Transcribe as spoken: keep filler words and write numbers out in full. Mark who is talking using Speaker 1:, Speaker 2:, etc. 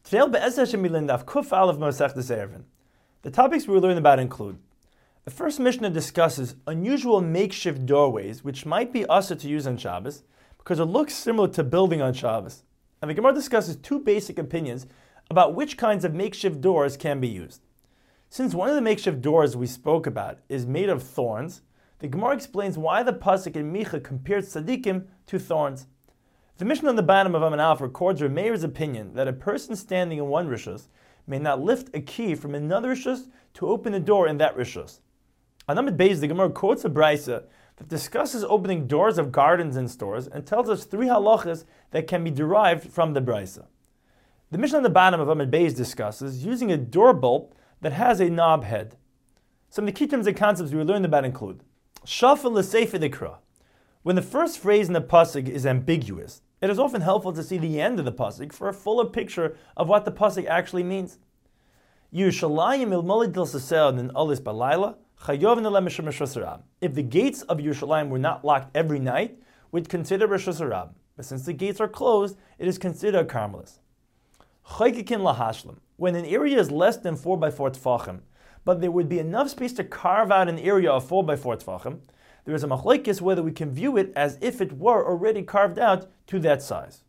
Speaker 1: Today, the topics we will learn about include: the first Mishnah discusses unusual makeshift doorways which might be usher to use on Shabbos because it looks similar to building on Shabbos. And the Gemara discusses two basic opinions about which kinds of makeshift doors can be used. Since one of the makeshift doors we spoke about is made of thorns, the Gemara explains why the pasuk in Micha compared tzaddikim to thorns. The Mishnah on the bottom of Amud Aleph records Rav Meir's opinion that a person standing in one rishus may not lift a key from another rishus to open the door in that rishus. On Amud Beis, the Gemara quotes a brisa that discusses opening doors of gardens and stores and tells us three halachas that can be derived from the brisa. The Mishnah on the bottom of Amud Beis discusses using a door bolt that has a knob head. Some of the key terms and concepts we learned about include: Shafel l'sefer dikra. When the first phrase in the pasuk is ambiguous, it is often helpful to see the end of the pasuk for a fuller picture of what the pasuk actually means. Yerushalayim ilmolid dil sasel nin alis balayla chayov nalem mishum rishus harab. If the gates of Yerushalayim were not locked every night, we'd consider rishus harab. But since the gates are closed, it is considered a karmelis. Chaykikin lahashlim. When an area is less than four by four tefachim, but there would be enough space to carve out an area of four by four tefachim, there is a machlokes whether we can view it as if it were already carved out to that size.